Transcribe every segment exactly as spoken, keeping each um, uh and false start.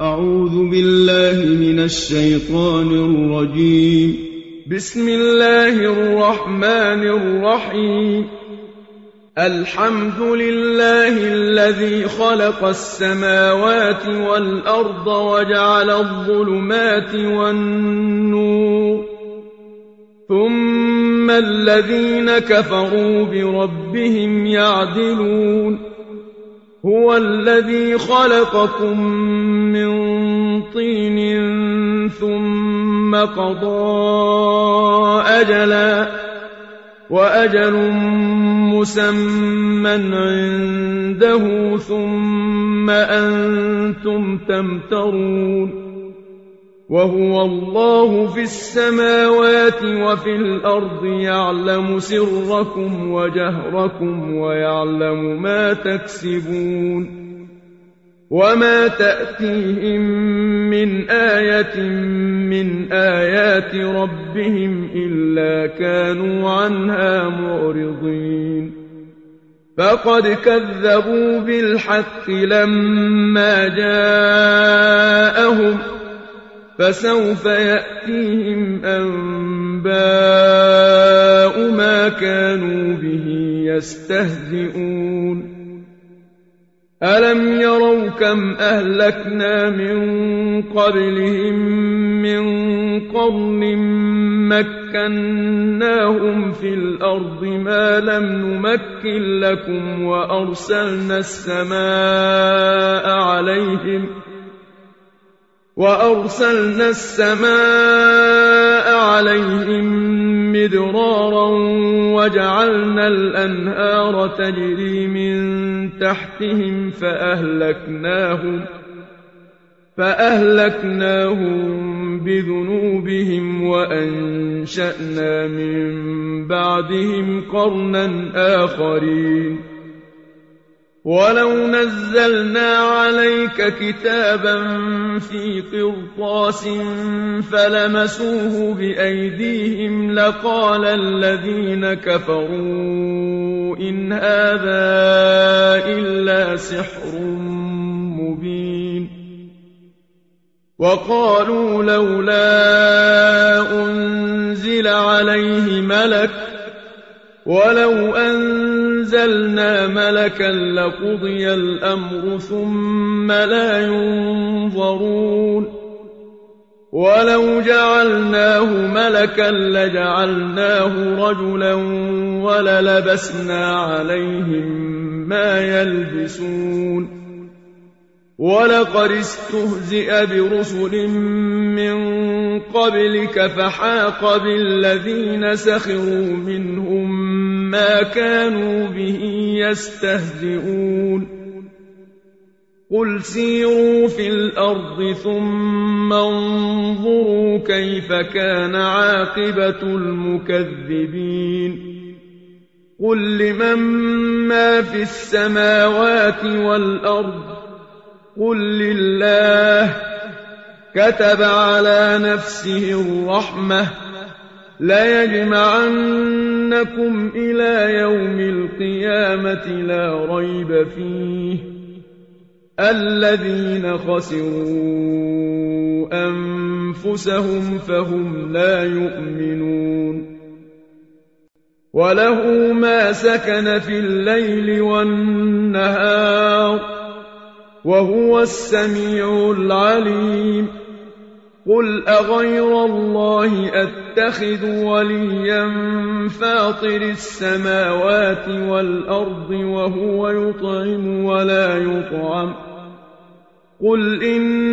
أعوذ بالله من الشيطان الرجيم. بسم الله الرحمن الرحيم. الحمد لله الذي خلق السماوات والأرض وجعل الظلمات والنور، ثم الذين كفروا بربهم يعدلون. هو الذي خلقكم من طين ثم قضى أجلا، وأجل مسمى عنده، ثم أنتم تمترون. وهو الله في السماوات وفي الأرض، يعلم سركم وجهركم ويعلم ما تكسبون. وما تأتيهم من آية من آيات ربهم إلا كانوا عنها معرضين. فقد كذبوا بالحق لما جاءهم، فسوف يأتيهم أنباء ما كانوا به يستهزئون. ألم يروا كم أهلكنا من قبلهم من قرن مكناهم في الأرض ما لم نمكن لكم، وأرسلنا السماء عليهم وأرسلنا السماء عليهم مدرارا، وجعلنا الأنهار تجري من تحتهم فأهلكناهم فأهلكناهم بذنوبهم، وأنشأنا من بعدهم قرنا آخرين. ولو نزلنا عليك كتابا في قرطاس فلمسوه بأيديهم لقال الذين كفروا إن هذا إلا سحر مبين. وقالوا لولا أنزل عليه ملك، ولو أنزلنا ملكا لقضي الأمر ثم لا ينظرون. ولو جعلناه ملكا لجعلناه رجلا وللبسنا عليهم ما يلبسون. ولقد استهزئ برسل من قبلك فحاق بالذين سخروا منهم ما كانوا به يستهزئون. قل سيروا في الأرض ثم انظروا كيف كان عاقبة المكذبين. قل لمن ما في السماوات والأرض، قل لله. كتب على نفسه الرحمة ليجمعنكم إلى يوم القيامة لا ريب فيه. الذين خسروا أنفسهم فهم لا يؤمنون. وله ما سكن في الليل والنهار، وهو السميع العليم. قل أغير الله أتخذ وليا فاطر السماوات والأرض وهو يطعم ولا يطعم. قل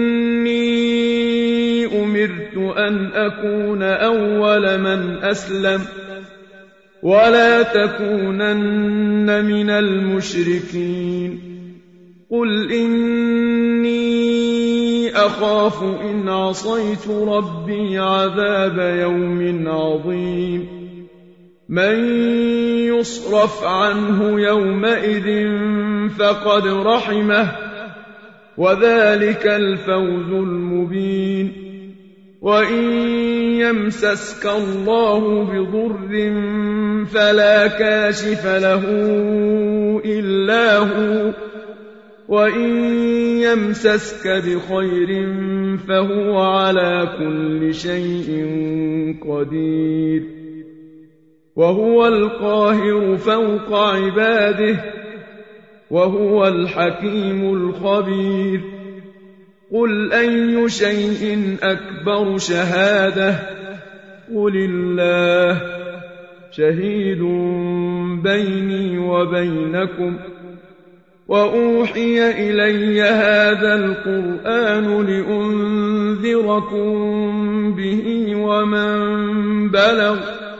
إني أمرت أن أكون أول من أسلم، ولا تكونن من المشركين. قل إني أخاف إن عصيت ربي عذاب يوم عظيم. من يصرف عنه يومئذ فقد رحمه، وذلك الفوز المبين. وإن يمسسك الله بضر فلا كاشف له إلا هو، وإن يمسسك بخير فهو على كل شيء قدير وهو القاهر فوق عباده وهو الحكيم الخبير قل أي شيء أكبر شهادة قل الله شهيد بيني وبينكم وأوحي إلي هذا القرآن لأنذركم به ومن بلغ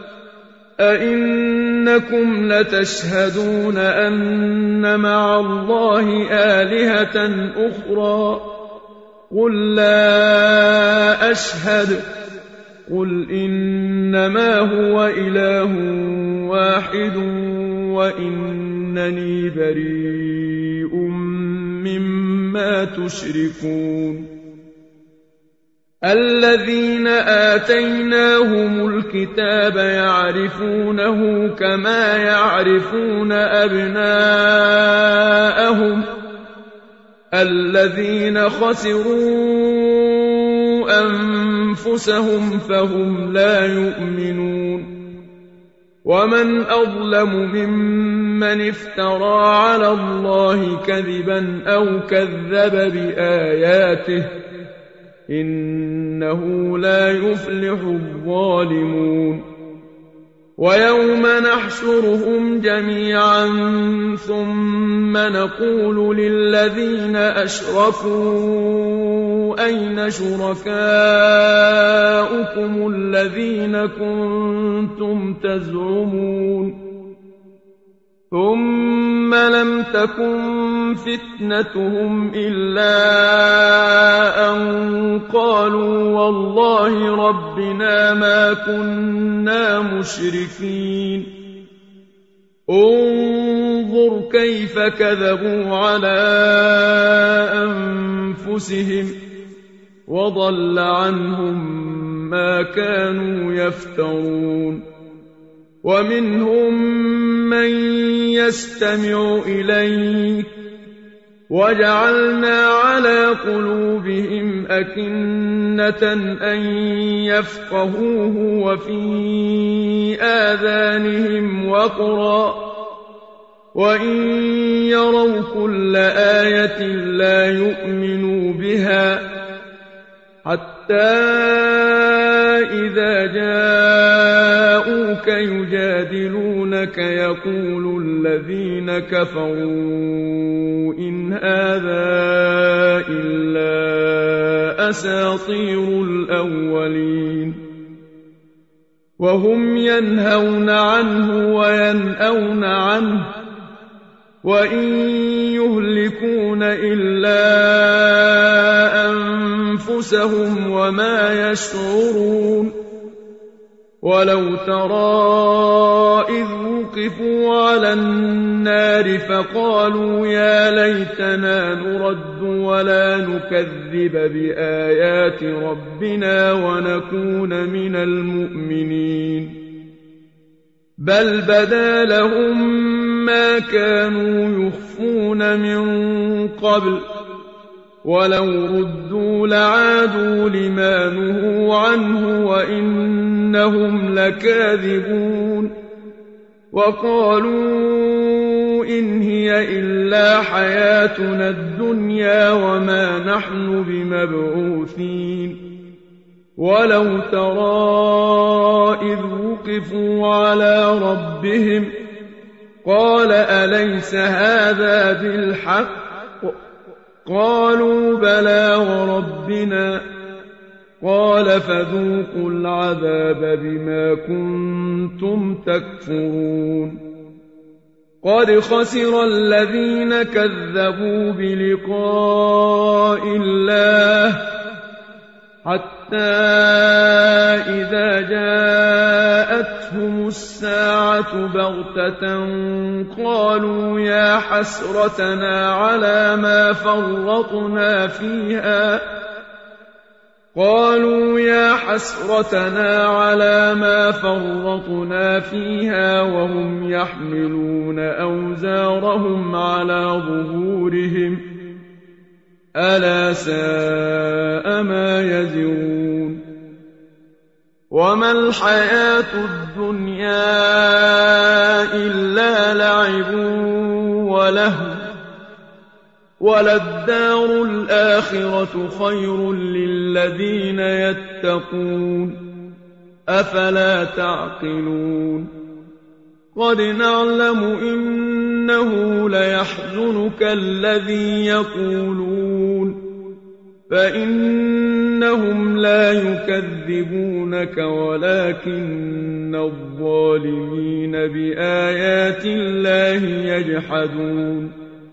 أئنكم لتشهدون أن مع الله آلهة أخرى قل لا أشهد قل إنما هو إله واحد وإنني بريء مما تشركون الذين آتيناهم الكتاب يعرفونه كما يعرفون أبناءهم الذين خسروا أنفسهم فهم لا يؤمنون ومن أظلم ممن افترى على الله كذبا أو كذب بآياته إنه لا يفلح الظالمون ويوم نحشرهم جميعا ثم نقول للذين أشركوا أين شركاؤكم الذين كنتم تزعمون ثم لم تكن فتنتهم إلا أن قالوا والله ربنا ما كنا مشركين انظر كيف كذبوا على أنفسهم وضل عنهم ما كانوا يفترون ومنهم من يستمع إليك وجعلنا على قلوبهم أكنة أن يفقهوه وفي آذانهم وقرا وإن يروا كل آية لا يؤمنوا بها حتى إذا جاءوك يجادلونك يقول الذين كفروا إن هذا إلا أساطير الأولين وهم ينهون عنه وينأون عنه وإن يهلكون إلا أنفسهم وما يشعرون ولو ترى إذ وقفوا على النار فقالوا يا ليتنا نرد ولا نكذب بآيات ربنا ونكون من المؤمنين بل بدا لهم ما كانوا يخفون من قبل ولو ردوا لعادوا لما نهوا عنه وإنهم لكاذبون وقالوا إن هي إلا حياتنا الدنيا وما نحن بمبعوثين ولو ترى إذ وقفوا على ربهم قال أليس هذا بالحق قالوا بلى وربنا قال فذوقوا العذاب بما كنتم تكفرون قد خسر الذين كذبوا بلقاء الله حتى إذا جاءتهم الساعة بغتة قالوا يا حسرتنا على ما فرطنا فيها قالوا يا حسرتنا على ما فرطنا فيها وهم يحملون أوزارهم على ظهورهم ألا ساء ما يزرون وما الحياة الدنيا إلا لعب ولهو وللدار الآخرة خير للذين يتقون أفلا تعقلون قد نعلم إنه ليحزنك الذي يقولون فإنهم لا يكذبونك ولكن الظالمين بآيات الله يجحدون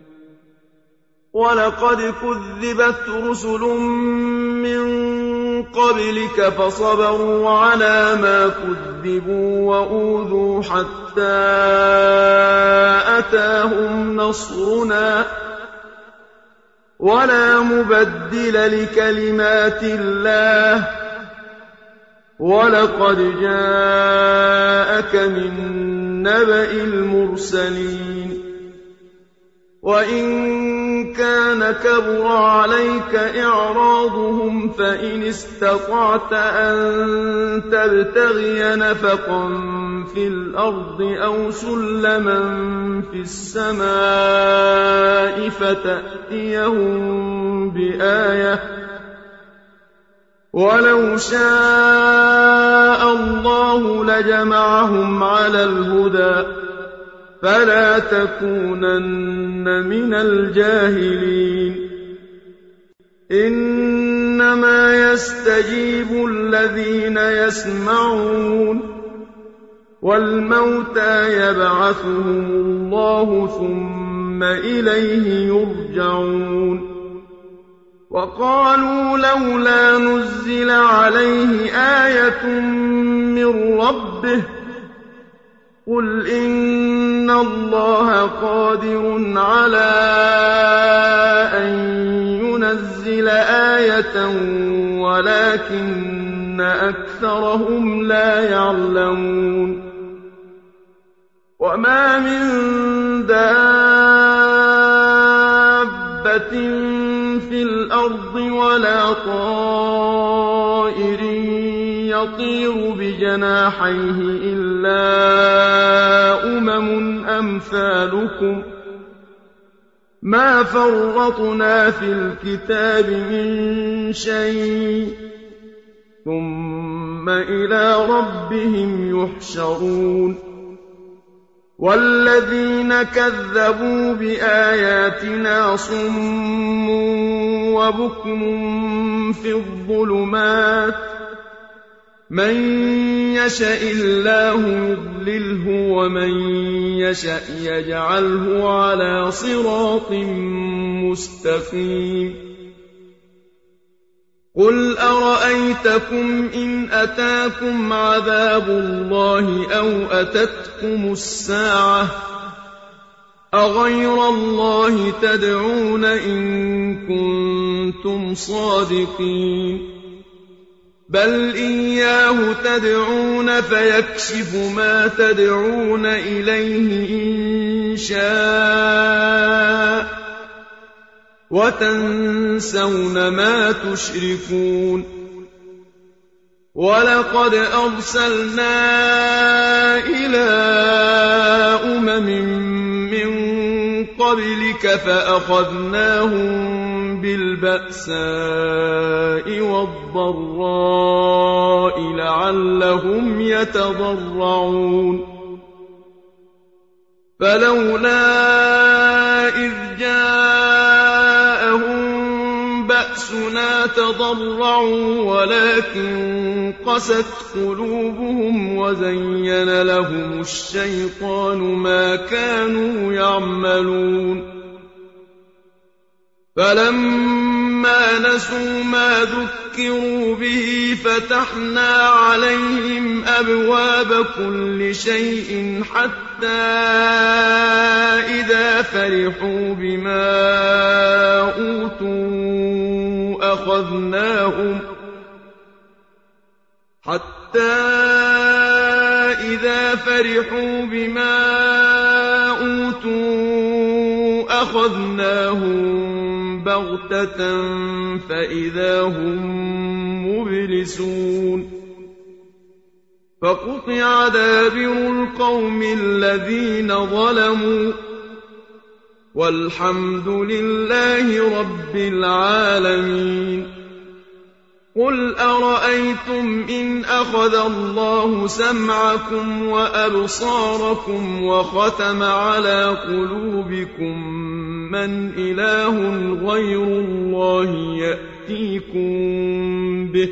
ولقد كذبت رسل من قبلك فصبروا على ما كذبوا وأوذوا حتى أتاهم نصرنا ولا مبدل لكلمات الله ولقد جاءك من نبأ المرسلين وإن كان كبر عليك إعراضهم فإن استطعت أن تبتغي نفقا في الأرض أو سلما في السماء فتأتيهم بآية ولو شاء الله لجمعهم على الهدى فلا تكونن من الجاهلين إنما يستجيب الذين يسمعون والموتى يبعثهم الله ثم إليه يرجعون وقالوا لولا نزل عليه آية من ربه قل إن الله قادر على أن ينزل آية ولكن أكثرهم لا يعلمون وما من دابة في الأرض ولا طائر يطير بجناحيه إلا أمم أمثالكم ما فرطنا في الكتاب من شيء ثم إلى ربهم يحشرون والذين كذبوا بآياتنا صم وبكم في الظلمات من يشاء الله يضلله ومن يشاء يجعله على صراط مستقيم قل أرأيتكم إن أتاكم عذاب الله أو أتتكم الساعة أغير الله تدعون إن كنتم صادقين بل إياه تدعون فيكشف ما تدعون إليه إن شاء وتنسون ما تشركون ولقد أرسلنا إلى أمم من قبلك فأخذناهم بالبأساء والضراء لعلهم يتضرعون فلولا إذ جاءهم بأسنا تضرعوا ولكن قست قلوبهم وزين لهم الشيطان ما كانوا يعملون فلما نسوا ما ذكروا به فتحنا عليهم أبواب كل شيء حتى إذا فرحوا بما أوتوا أخذناهم حتى إذا فرحوا بما أوتوا أخذناهم بغتة فإذا هم مبلسون فقطع دابر القوم الذين ظلموا والحمد لله رب العالمين. قل أرأيتم إن أخذ الله سمعكم وأبصاركم وختم على قلوبكم من إله غير الله يأتيكم به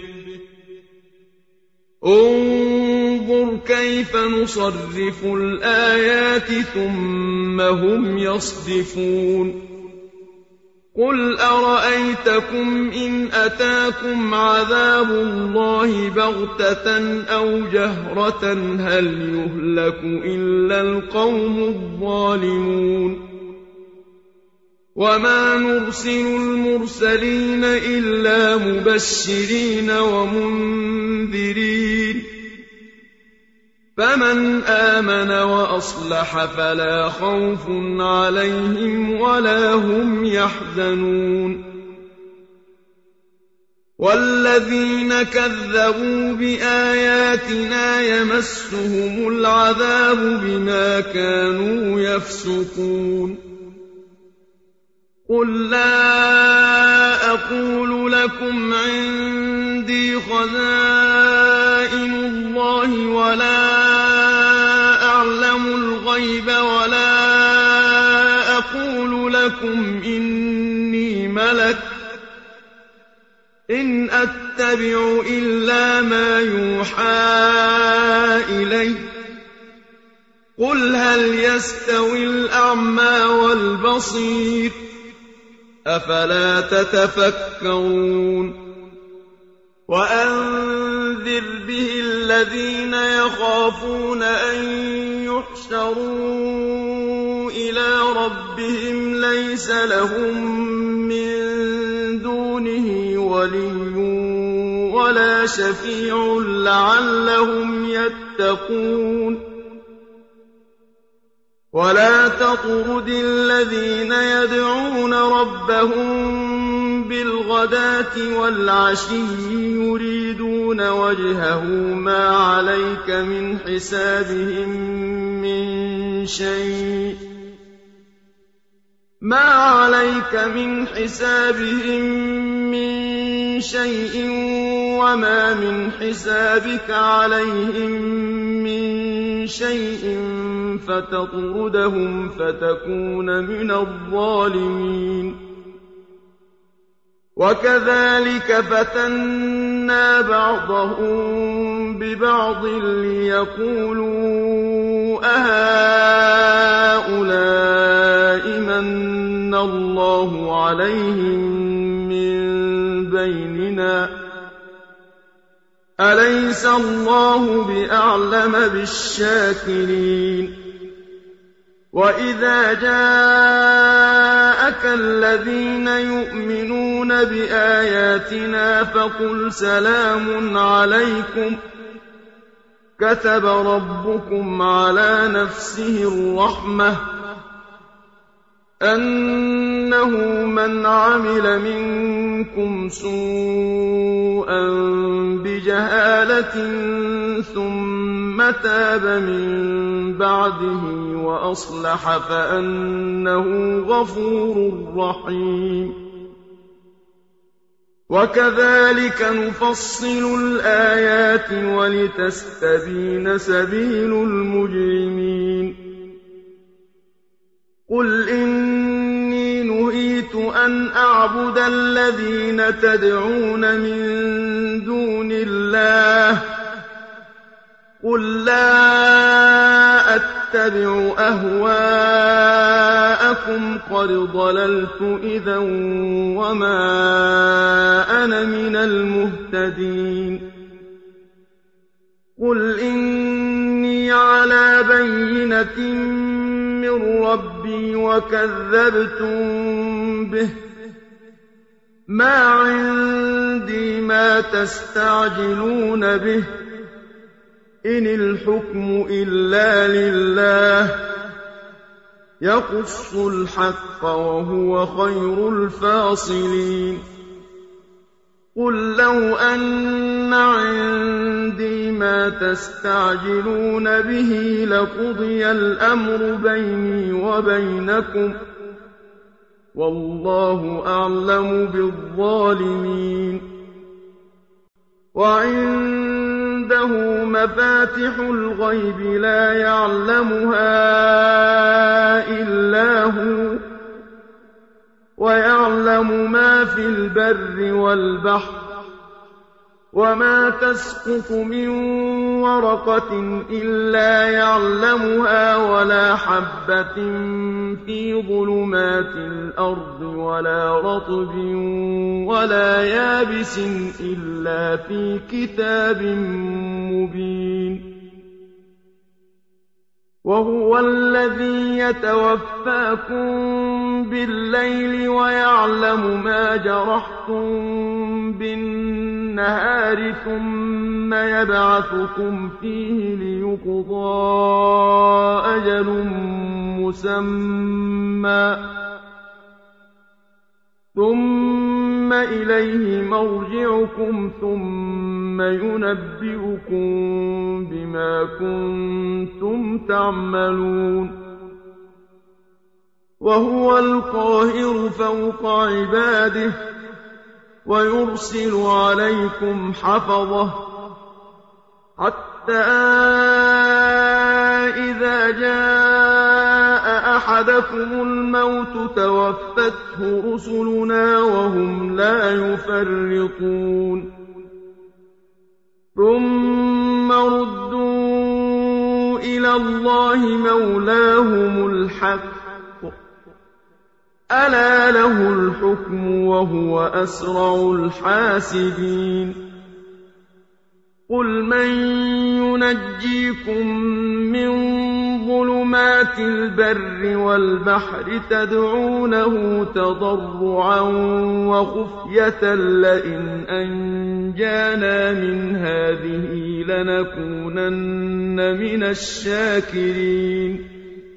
انظر كيف نصرف الآيات ثم هم يصدفون. قل أرأيتكم إن أتاكم عذاب الله بغتة أو جهرة هل يهلك إلا القوم الظالمون. وما نرسل المرسلين إلا مبشرين ومنذرين فمن آمن وأصلح فلا خوف عليهم ولا هم يحزنون. والذين كذبوا بآياتنا يمسهم العذاب بما كانوا يفسقون. قل لا أقول لكم عندي خزائن الله ولا أعلم الغيب ولا أقول لكم إني ملك إن أتبع إلا ما يوحى إلي. قل هل يستوي الأعمى والبصير أفلا تتفكرون. وأنذر به الذين يخافون أن يحشروا إلى ربهم ليس لهم من دونه ولي ولا شفيع لعلهم يتقون. ولا تطرد الذين يدعون ربهم بالغداة والعشي يريدون وجهه ما عليك من حسابهم من شيء ما عليك من حسابهم من شيء وما من حسابك عليهم من شيء فتطردهم فتكون من الظالمين. وكذلك فتنا بعضهم ببعض ليقولوا أهؤلاء من الله عليهم من بيننا أليس الله بأعلم بالشاكرين. وإذا جاءك الذين يؤمنون بآياتنا فقل سلام عليكم كتب ربكم على نفسه الرحمة أنه من عمل منكم سوءا بجهالة ثم تاب من بعده وأصلح فأنه غفور رحيم. وكذلك نفصل الآيات ولتستبين سبيل المجرمين. قل إني نهيت أن أعبد الذين تدعون من دون الله قل لا أتبع أهواءكم قد ضللت إذا وما أنا من المهتدين. قل إني على بينة من ربي وكذبتم به ما عندي ما تستعجلون به إن الحكم إلا لله يقص الحق وهو خير الفاصلين قل لو أن عندي ما تستعجلون به لقضي الأمر بيني وبينكم والله أعلم بالظالمين وعنده مفاتح الغيب لا يعلمها إلا هو ويعلم ما في البر والبحر وما تسقط من ورقة إلا يعلمها ولا حبة في ظلمات الأرض ولا رطب ولا يابس إلا في كتاب مبين وهو الذي يتوفاكم بالليل ويعلم ما جرحتم بالنهار ثم يبعثكم فيه ليقضى أجل مسمى ثم إليه مرجعكم ثم ينبئكم بما كنتم تعملون وهو القاهر فوق عباده ويرسل عليكم حفظه حتى إذا جاء أحدكم الموت توفته رسلنا وهم لا يفرطون ثم ردوا إلى الله مولاهم الحق ألا له الحكم وهو أسرع الحاسبين قل من ينجيكم من ظلمات البر والبحر تدعونه تضرعا وخفية لئن أنجانا من هذه لنكونن من الشاكرين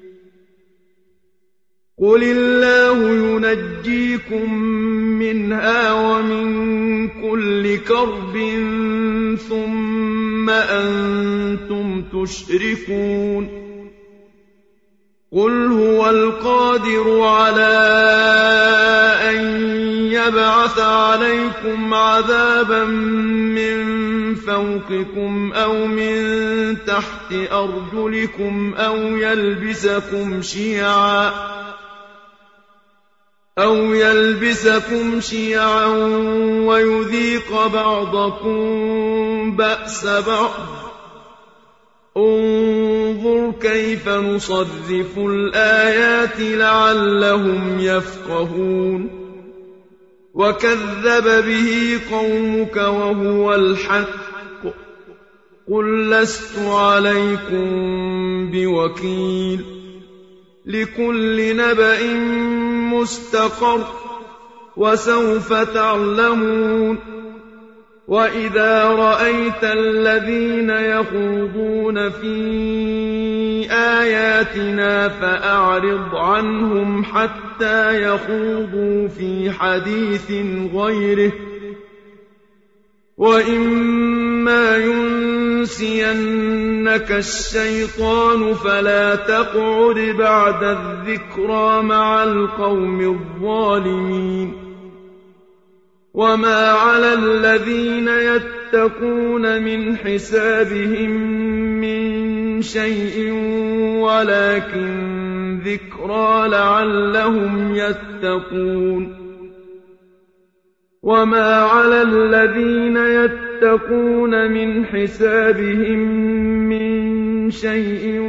قل الله ينجيكم منها ومن كل كرب ثم أنتم تشركون قل هو القادر على أن يبعث عليكم عذابا من فوقكم أو من تحت أرجلكم أو يلبسكم شيعا أو يلبسكم شيعا ويذيق بعضكم بأس بعض انظر كيف نصرف الآيات لعلهم يفقهون وكذب به قومك وهو الحق قل لست عليكم بوكيل لكل نبأ مستقر وسوف تعلمون وإذا رأيت الذين يخوضون في آياتنا فأعرض عنهم حتى يخوضوا في حديث غيره وإما ينسينك الشيطان فلا تقعد بعد الذكرى مع القوم الظالمين وما على الذين يتقون من حسابهم من شيء ولكن ذكرى لعلهم يتقون وما على الذين يتقون من حسابهم من شيء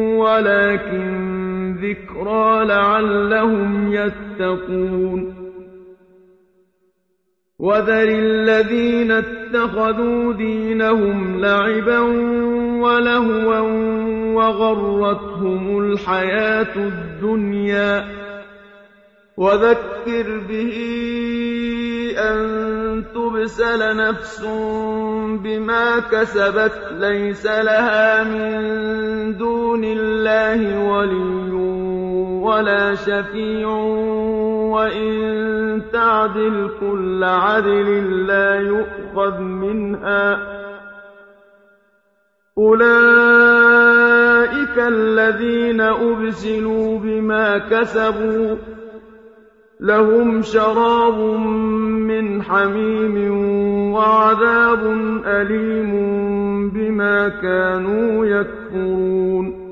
ولكن ذكرى لعلهم يتقون وذر الذين اتخذوا دينهم لعبا ولهوا وغرتهم الحياة الدنيا وذكر به أن تبسل نفس بما كسبت ليس لها من دون الله ولي ولا شفيع وإن تعدل كل عدل لا يؤخذ منها أولئك الذين أبسلوا بما كسبوا لهم شراب من حميم وعذاب أليم بما كانوا يكفرون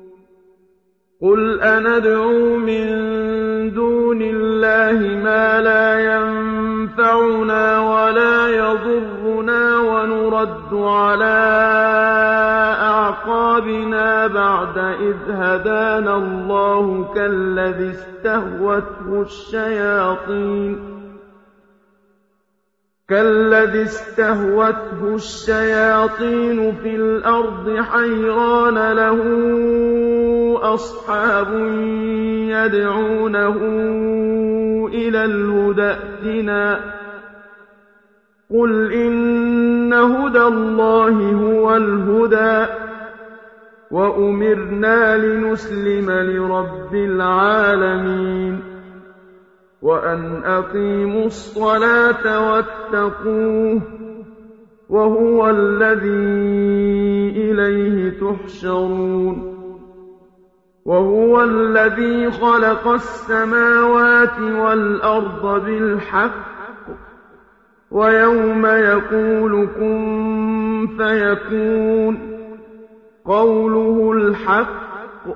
قل أندعو من دون الله ما لا ينفعنا ولا يضرنا ونرد على أعقابنا بعد إذ هدانا الله كالذي استهوته الشياطين كالذي استهوته الشياطين في الأرض حيران له أصحاب يدعونه إلى الهدى ائتنا قل إن هدى الله هو الهدى وأمرنا لنسلم لرب العالمين وأن أقيموا الصلاة واتقوه وهو الذي إليه تحشرون وهو الذي خلق السماوات والأرض بالحق ويوم يقول كن فيكون قوله الحق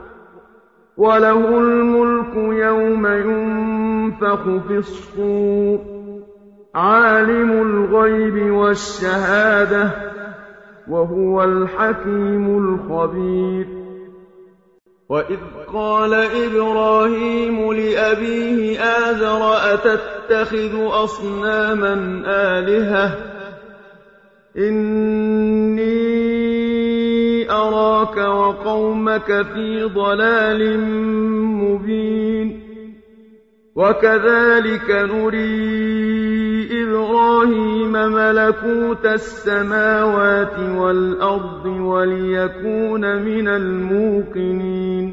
وله الملك يوم ينفخ في الصور عالم الغيب والشهادة وهو الحكيم الخبير وإذ قال إبراهيم لأبيه آزر أتتخذ أصناما آلهة إني أراك وقومك في ضلال مبين وكذلك نري إبراهيم ملكوت السماوات والأرض وليكون من الموقنين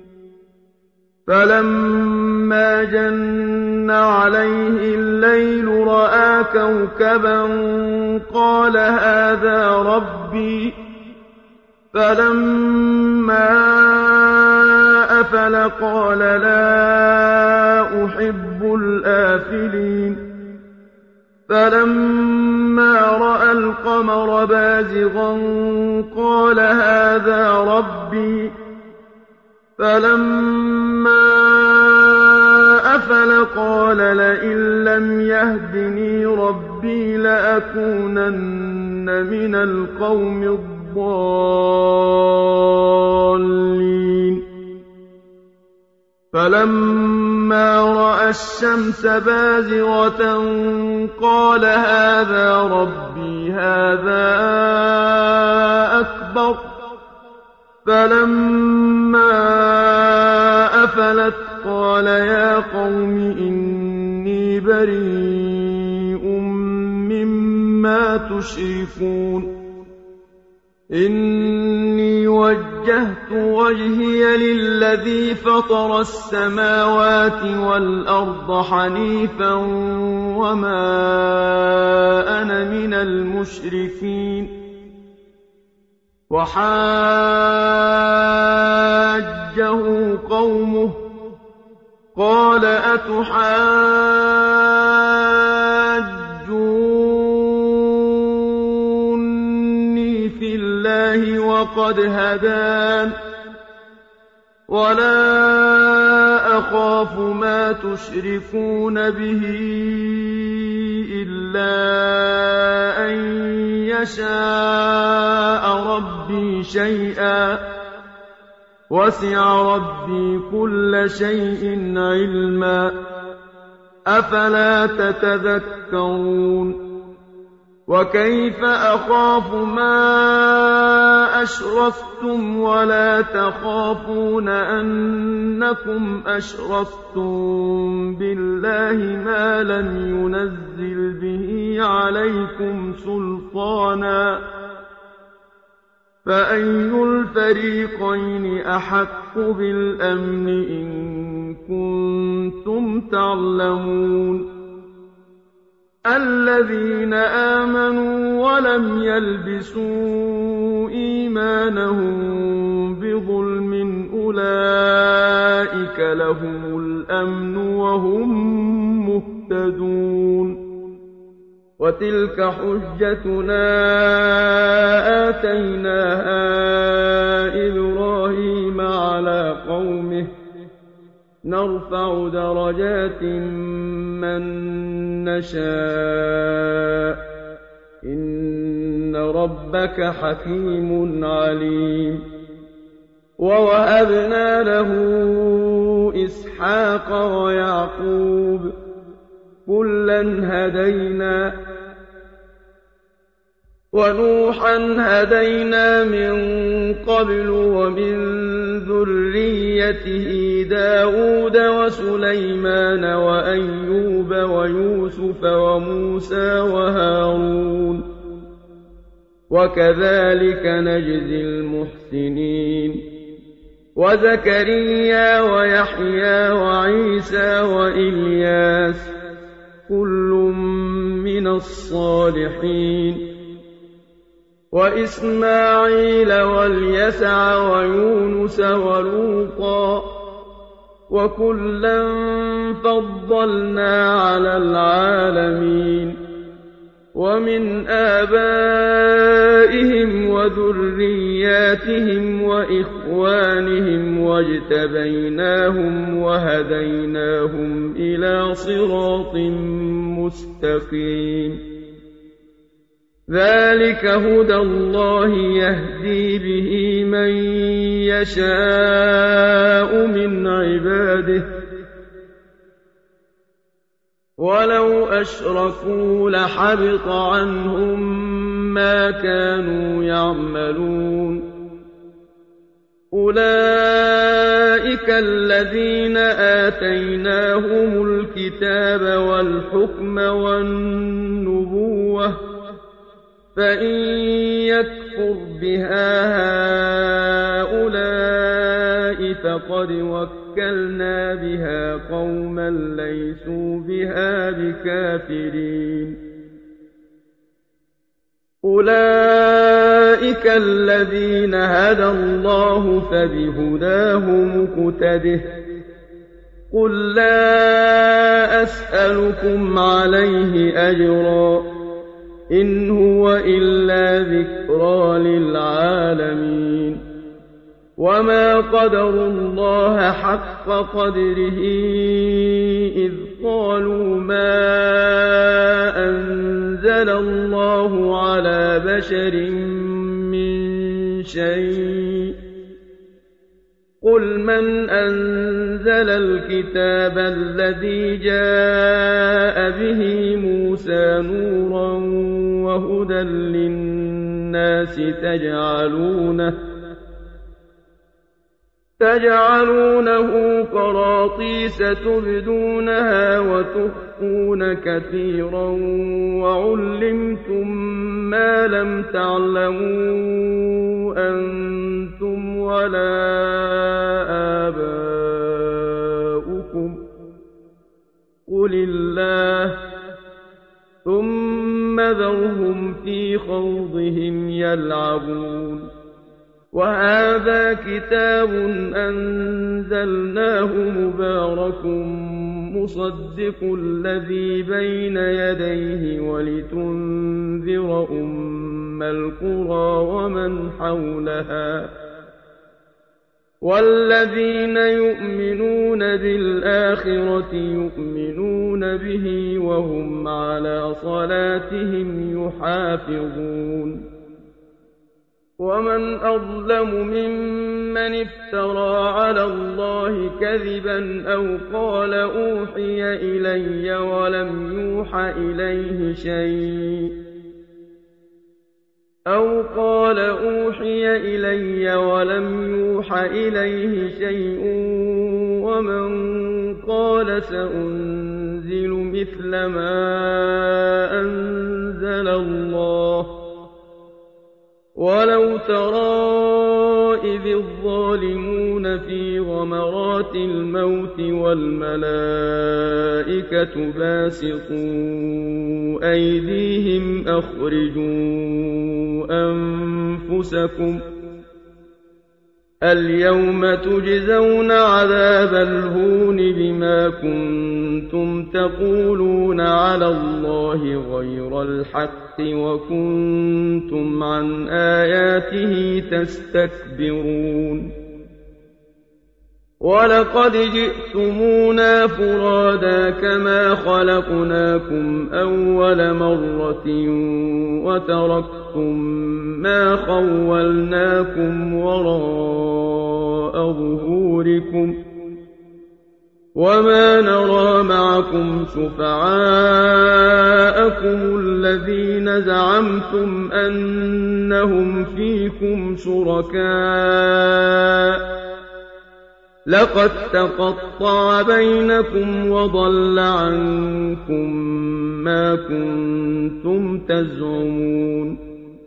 فلما جن عليه الليل رأى كوكبا قال هذا ربي فلما أفل قال لا أحب الآفلين فلما رأى القمر بازغا قال هذا ربي فلما أفل قال لئن لم يهدني ربي لأكونن من القوم الضالين فلما رأى الشمس بازغة قال هذا ربي هذا أكبر فلما أفلت قال يا قوم إني بريء مما تشركون إني وجهت وجهي للذي فطر السماوات والأرض حنيفا وما أنا من المشركين وحاجه قومه قال أتحاجوني في الله وقد هدان ولا أخاف ما تشركون به إلا أن يشاء ربي شيئا وسع ربي كل شيء علما أفلا تتذكرون وكيف أخاف ما أشركتم ولا تخافون أنكم أشركتم بالله ما لم ينزل به عليكم سلطانا فأي الفريقين أحق بالأمن إن كنتم تعلمون الذين آمنوا ولم يلبسوا إيمانهم بظلم أولئك لهم الأمن وهم مهتدون وتلك حجتنا آتيناها إبراهيم على قومه نرفع درجات من نشاء إن ربك حكيم عليم ووهبنا له إسحاق ويعقوب كلا هدينا ونوحا هدينا من قبل ومن ذريته داود وسليمان وأيوب ويوسف وموسى وهارون وكذلك نجزي المحسنين وزكريا ويحيى وعيسى وإلياس كل من الصالحين وإسماعيل واليسع ويونس ولوطا وكلا فضلنا على العالمين ومن آبائهم وذرياتهم وإخوانهم واجتبيناهم وهديناهم إلى صراط مستقيم ذلك هدى الله يهدي به من يشاء من عباده ولو أشركوا لحبط عنهم ما كانوا يعملون أولئك الذين آتيناهم الكتاب والحكم والنبوة فإن يكفر بها هؤلاء فقد وكلنا بها قوما ليسوا بها بكافرين أولئك الذين هدى الله فبهداه مقتده قل لا أسألكم عليه أجرا إن هو إلا ذكرى للعالمين وما قدروا الله حق قدره إذ قالوا ما أنزل الله على بشر من شيء قل من أنزل الكتاب الذي جاء به موسى نورا وهدى للناس تجعلونه تجعلونه قراطيس تبدونها وتخفون كثيرا وعلمتم ما لم تعلموا أنتم ولا آباؤكم قل الله ثم ذرهم في خوضهم يلعبون وهذا كتاب أنزلناه مبارك مصدق الذي بين يديه ولتنذر أم القرى ومن حولها والذين يؤمنون بالآخرة يؤمنون به وهم على صلاتهم يحافظون ومن أظلم ممن افترى على الله كذبا أو قال أوحي إلي ولم يوح إليه شيء أو قال أوحي إلي ولم يوح إليه شيء ومن قال سأنزل مثل ما أنزل الله ولو ترى إذ الظالمون في غمرات الموت والملائكة باسطوا أيديهم أخرجوا أنفسكم اليوم تجزون عذاب الهون بما كنتم تقولون على الله غير الحق وكنتم عن آياته تستكبرون ولقد جئتمونا فرادا كما خلقناكم أول مرة وتركتم ما خولناكم وراء ظهوركم وما نرى معكم شفعاءكم الذين زعمتم أنهم فيكم شركاء لقد تقطع بينكم وضل عنكم ما كنتم تزعمون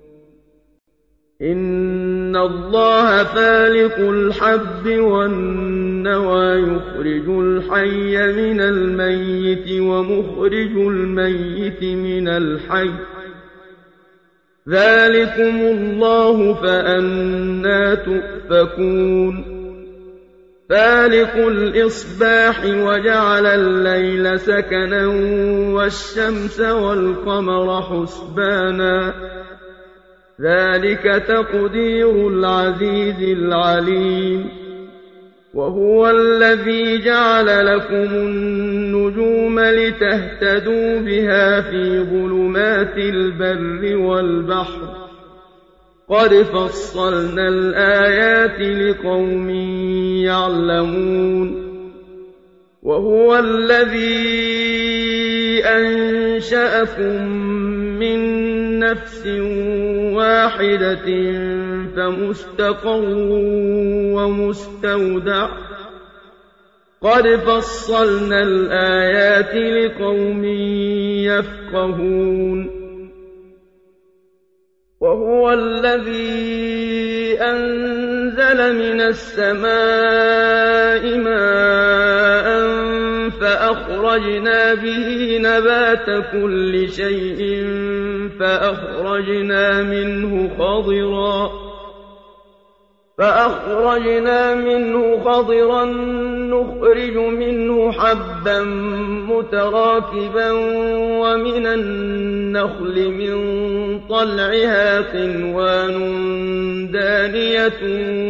إن الله فالق الحب والنوى يخرج الحي من الميت ومخرج الميت من الحي ذلكم الله فأنى تؤفكون فالق الإصباح وجعل الليل سكنا والشمس والقمر حسبانا ذلك تقدير العزيز العليم وهو الذي جعل لكم النجوم لتهتدوا بها في ظلمات البر والبحر قد فصلنا الآيات لقوم يعلمون وهو الذي أنشأكم من نفس واحدة فمستقر ومستودع قد فصلنا الآيات لقوم يفقهون وهو الذي أنزل من السماء ماء فأخرجنا به نبات كل شيء فأخرجنا منه خضرا فأخرجنا منه خضرا نخرج منه حبا متراكبا ومن النخل من طلعها قنوان دانية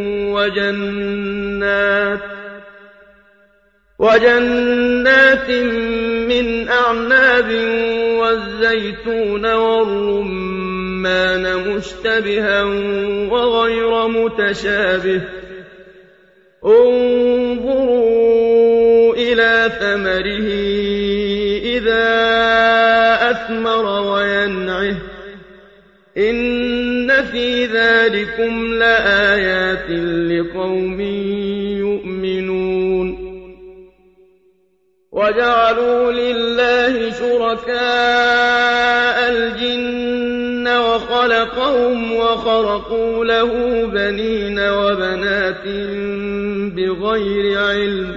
وجنات وجنات من أعناب والزيتون والرمان مشتبها وغير متشابه انظروا إلى ثمره إذا أثمر وينعه إن في ذلكم لآيات لقوم يؤمنون وجعلوا لله شركاء الجن وخلقهم وخرقوا له بنين وبنات بغير علم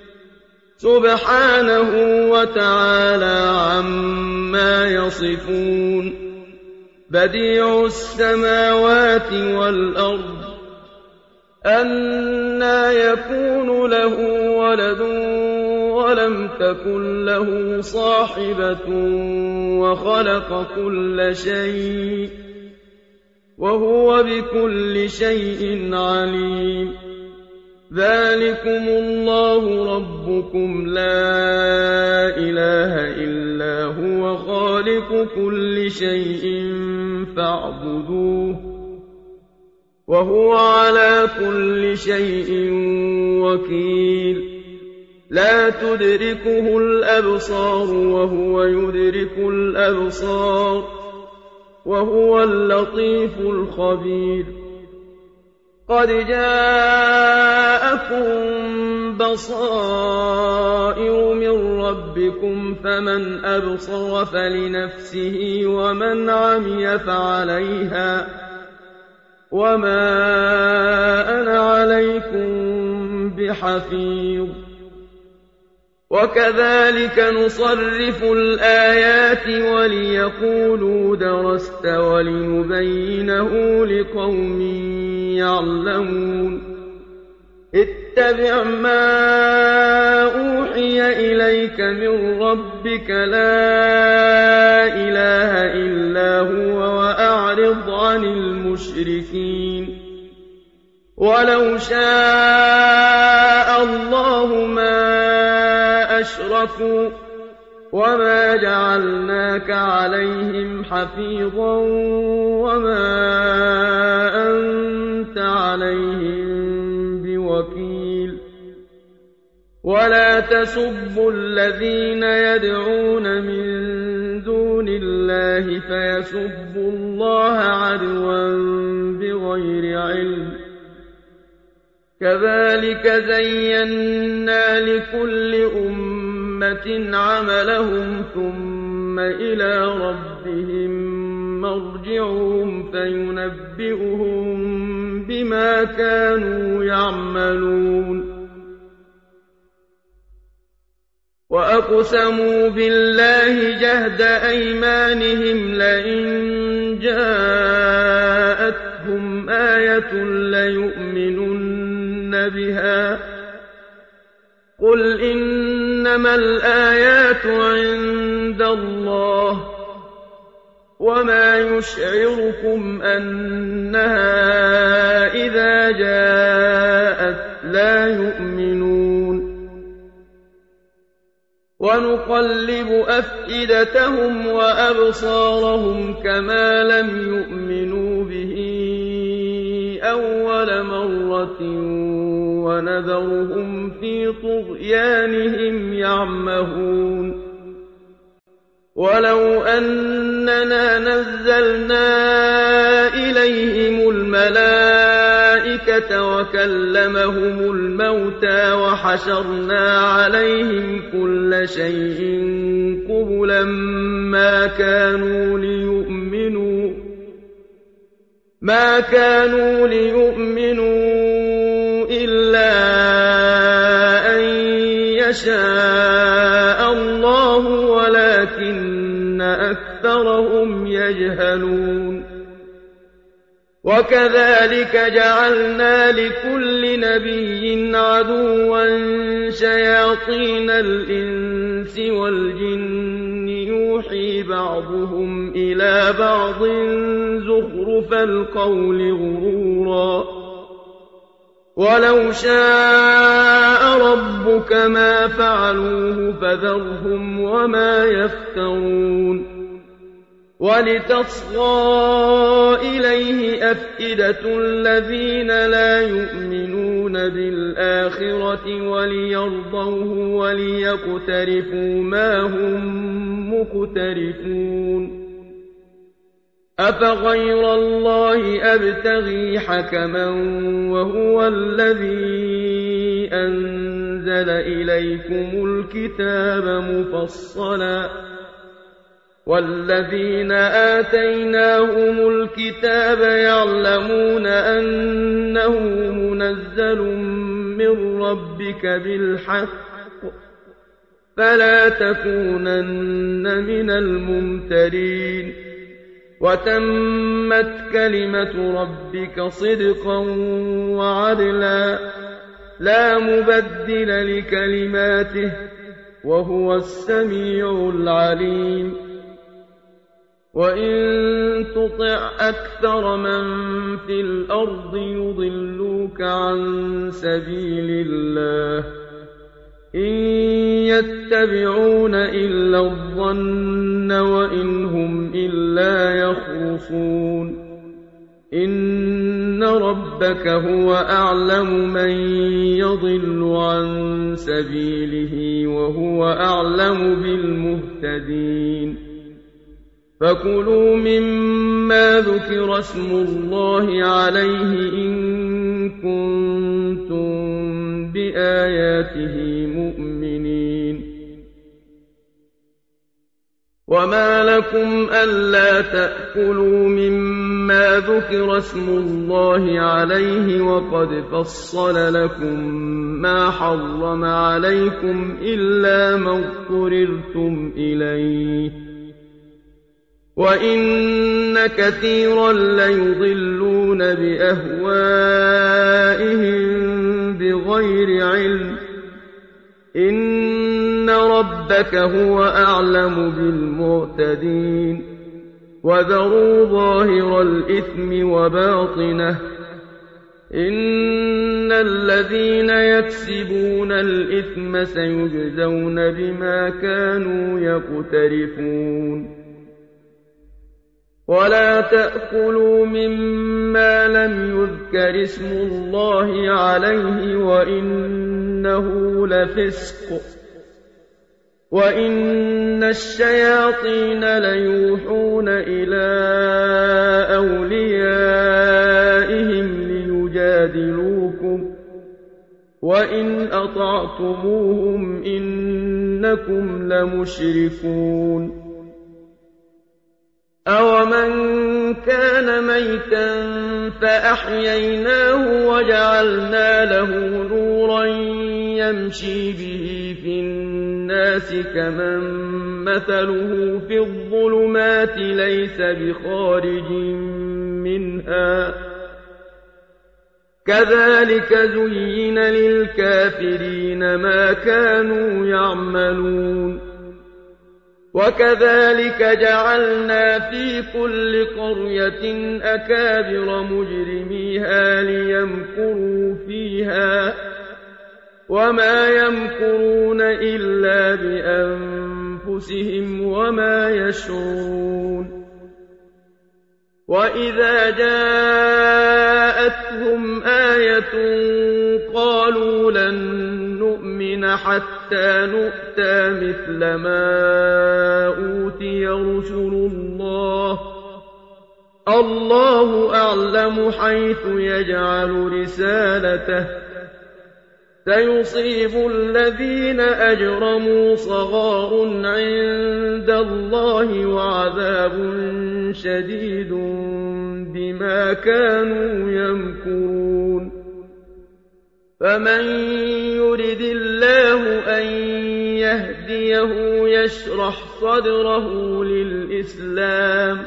سبحانه وتعالى عما يصفون بديع السماوات والأرض أنى يكون له ولد ولم تكن له صاحبة وخلق كل شيء وهو بكل شيء عليم ذلكم الله ربكم لا إله إلا هو خالق كل شيء فاعبدوه وهو على كل شيء وكيل لا تدركه الأبصار وهو يدرك الأبصار وهو اللطيف الخبير قد جاءكم بصائر من ربكم فمن أبصر فلنفسه ومن عمي فعليها وما أنا عليكم حفيظ وكذلك نصرف الآيات وليقولوا درست ولنبينه لقوم يعلمون اتبع ما أوحي إليك من ربك لا إله إلا هو وأعرض عن المشركين ولو شاء الله ما أشركوا وما جعلناك عليهم حفيظا وما أنت عليهم بوكيل ولا تسبوا الذين يدعون من دون الله فيسبوا الله عدوا بغير علم كذلك زينا لكل أمة عملهم ثم إلى ربهم مرجعهم فينبئهم بما كانوا يعملون وأقسموا بالله جهد أيمانهم لئن جاءتهم آية ليؤمنن بها قل إنما الآيات عند الله وما يشعركم أنها إذا جاءت لا يؤمنون ونقلب أفئدتهم وأبصارهم كما لم يؤمنوا به أول مرة ونذرهم في طغيانهم يعمهون ولو أننا نزلنا إليهم الملائكة وكلمهم الموتى وحشرنا عليهم كل شيء قبلا ما كانوا ليؤمنوا ما كانوا ليؤمنوا إلا أن يشاء الله ولكن أكثرهم يجهلون وكذلك جعلنا لكل نبي عدوا شياطين الإنس والجن يوحي بعضهم إلى بعض زخرف القول غرورا ولو شاء ربك ما فعلوه فذرهم وما يفترون ولتصغى إليه أفئدة الذين لا يؤمنون بالآخرة وليرضوه وليقترفوا ما هم مقترفون أفغير الله أبتغي حكما وهو الذي أنزل إليكم الكتاب مفصلا والذين آتيناهم الكتاب يعلمون أنه منزل من ربك بالحق فلا تكونن من الممترين وتمت كلمة ربك صدقا وعدلا لا مبدل لكلماته وهو السميع العليم وإن تطع أكثر من في الأرض يضلوك عن سبيل الله إن يتبعون إلا الظن وإن هم إلا يخرصون إن ربك هو أعلم من يضل عن سبيله وهو أعلم بالمهتدين فكلوا مما ذكر اسم الله عليه إن كنتم بآياته مؤمنين وما لكم ألا تأكلوا مما ذكر اسم الله عليه وقد فصل لكم ما حرم عليكم إلا ما اضطررتم إليه وإن كثيرا ليضلون بأهوائهم بغير علم إن ربك هو أعلم بالمعتدين وذروا ظاهر الإثم وباطنه إن الذين يكسبون الإثم سيجزون بما كانوا يقترفون ولا تأكلوا مما لم يذكر اسم الله عليه وإنه لفسق وإن الشياطين ليوحون إلى أوليائهم ليجادلوكم وإن أطعتموهم إنكم لمشركون أَوَمَنْ كَانَ مَيْتًا فَأَحْيَيْنَاهُ وَجَعَلْنَا لَهُ نُورًا يَمْشِي بِهِ فِي النَّاسِ كَمَن مَّثَلُهُ فِي الظُّلُمَاتِ لَيْسَ بِخَارِجٍ مِّنْهَا ۚ كَذَٰلِكَ زُيِّنَ لِلْكَافِرِينَ مَا كَانُوا يَعْمَلُونَ وَكَذَٰلِكَ جَعَلْنَا فِي كُلِّ قَرْيَةٍ أَكَابِرَ مُجْرِمِيهَا لِيَمْكُرُوا فِيهَا ۖ وَمَا يَمْكُرُونَ إِلَّا بِأَنفُسِهِمْ وَمَا يَشْعُرُونَ وَإِذَا جَاءَتْهُمْ آيَةٌ قَالُوا لَن نُّؤْمِنَ حَتَّىٰ نُؤْتَىٰ مِثْلَ مَا أُوتِيَ رُسُلُ اللَّهِ ۖ اللَّهُ أَعْلَمُ حَيْثُ يَجْعَلُ رِسَالَتَهُ ۗ سَيُصِيبُ الَّذِينَ أَجْرَمُوا صَغَارٌ عِندَ اللَّهِ وَعَذَابٌ شَدِيدٌ بِمَا كَانُوا يَمْكُرُونَ فَمَن يُرِدِ اللَّهُ أَن يَهْدِيَهُ يَشْرَحْ صَدْرَهُ لِلْإِسْلَامِ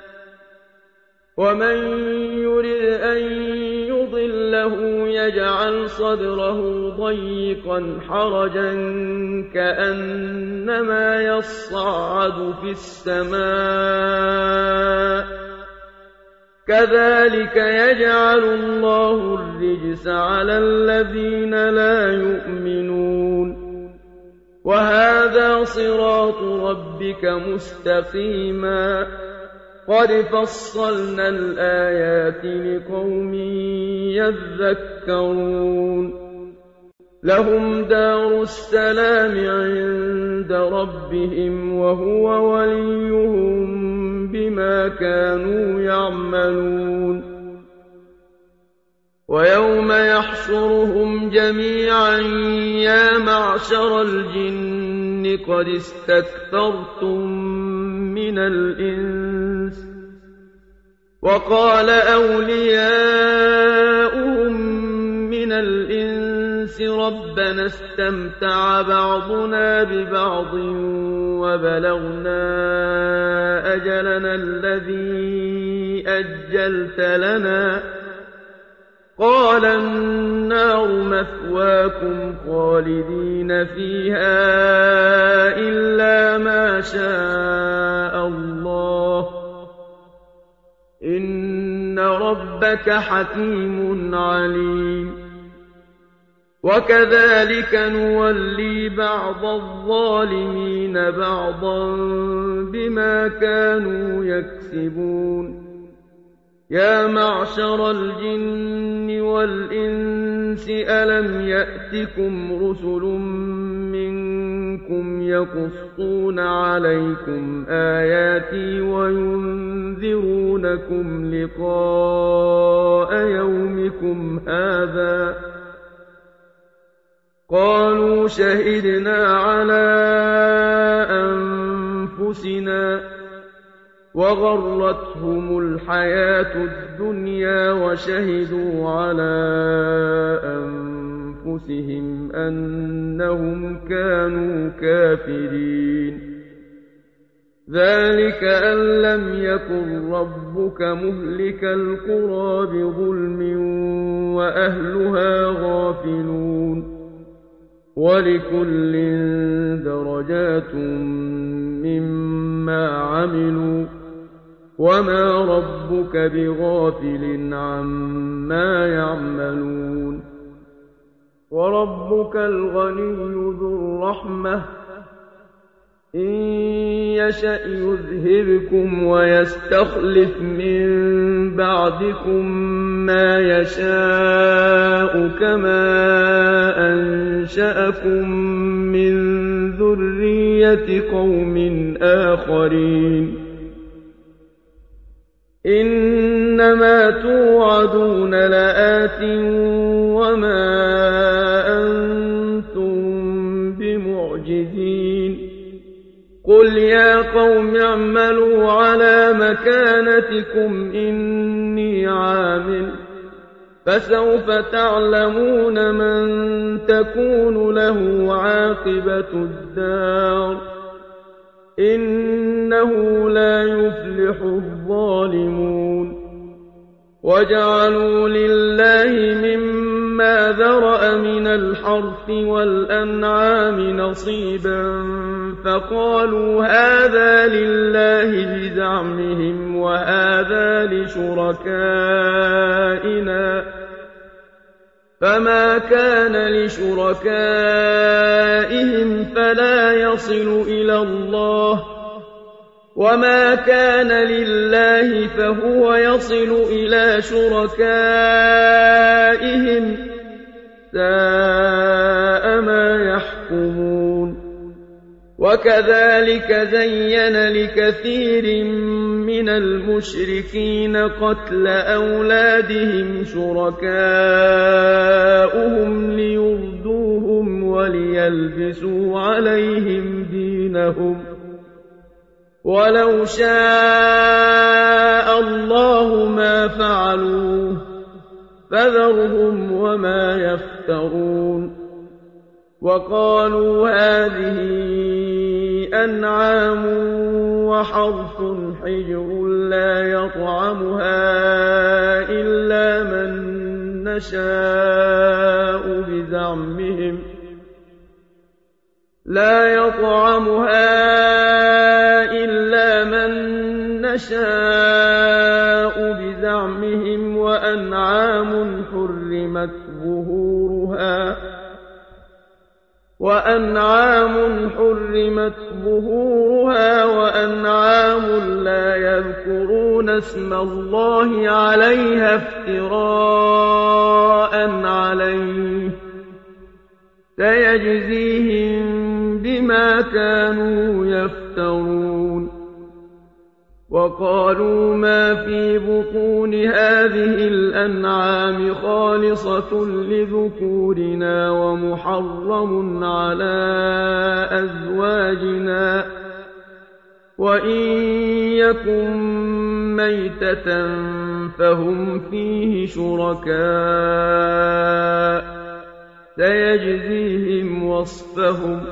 وَمَن يُرِدْ أَن يُضِلَّهُ يَجْعَلْ صَدْرَهُ ضَيِّقًا حَرَجًا كَأَنَّمَا يَصَّعَّدُ فِي السَّمَاءِ ۚ كَذَٰلِكَ يَجْعَلُ اللَّهُ الرِّجْسَ عَلَى الَّذِينَ لَا يُؤْمِنُونَ وَهَٰذَا صِرَاطُ رَبِّكَ مُسْتَقِيمًا قَدْ فَصَّلْنَا الْآيَاتِ لِقَوْمٍ يَذَّكَّرُونَ لَهُمْ دَارُ السَّلَامِ عِندَ رَبِّهِمْ وَهُوَ وَلِيُّهُم بِمَا كَانُوا يَعْمَلُونَ وَيَوْمَ يَحْشُرُهُمْ جَمِيعًا يَا مَعْشَرَ الْجِنِّ قَدِ اسْتَكْثَرْتُم مِّنَ الْإِنسِ ۖ وَقَالَ أَوْلِيَاؤُهُم مِّنَ الْإِنسِ رَبَّنَا اسْتَمْتَعَ بَعْضُنَا بِبَعْضٍ وَبَلَغْنَا أَجَلَنَا الَّذِي أَجَّلْتَ لَنَا ۚ قَالَ النَّارُ مَثْوَاكُمْ خَالِدِينَ فِيهَا إِلَّا مَا شَاءَ اللَّهُ ۗ إِنَّ رَبَّكَ حَكِيمٌ عَلِيمٌ وَكَذَٰلِكَ نُوَلِّي بَعْضَ الظَّالِمِينَ بَعْضًا بِمَا كَانُوا يَكْسِبُونَ يَا مَعْشَرَ الْجِنِّ وَالْإِنسِ أَلَمْ يَأْتِكُمْ رُسُلٌ مِّنكُمْ يَقُصُّونَ عَلَيْكُمْ آيَاتِي وَيُنذِرُونَكُمْ لِقَاءَ يَوْمِكُمْ هَٰذَا ۚ قَالُوا شَهِدْنَا عَلَىٰ أَنفُسِنَا ۖ وَغَرَّتْهُمُ الْحَيَاةُ الدُّنْيَا وَشَهِدُوا عَلَىٰ أنفسهم أنهم كانوا كافرين ذلك أن لم يكن ربك مهلك القرى بظلم وأهلها غافلون ولكل درجات مما عملوا وما ربك بغافل عما يعملون وربك الغني ذو الرحمة إن يشأ يذهبكم ويستخلف من بعدكم ما يشاء كما أنشأكم من ذرية قوم آخرين إنما توعدون لآت وما أنتم بمعجزين قل يا قوم اعملوا على مكانتكم إني عامل فسوف تعلمون من تكون له عاقبة الدار إنه لا يفلح الظالمون وجعلوا لله مما ذرأ من الحرث والأنعام نصيبا فقالوا هذا لله بزعمهم وهذا لشركائنا فما كان لشركائهم فلا يصل إلى الله وما كان لله فهو يصل إلى شركائهم ساء ما يحكمون وكذلك زين لكثير من المشركين قتل أولادهم شركاؤهم ليردوهم وليلبسوا عليهم دينهم ولو شاء الله ما فعلوه فذرهم وما يفترون وقالوا هذه أنعام وحرث حجر لا يطعمها إلا من نشاء بزعمهم لا يطعمها إلا من نشاء بزعمهم وأنعام حرمت ظهورها وأنعام حرمت ظهورها وأنعام لا يذكرون اسم الله عليها افتراء عليه سيجزيهم بما كانوا يفترون وقالوا ما في بطون هذه الأنعام خالصة لذكورنا ومحرم على أزواجنا وإن يكن ميتة فهم فيه شركاء سيجزيهم وصفهم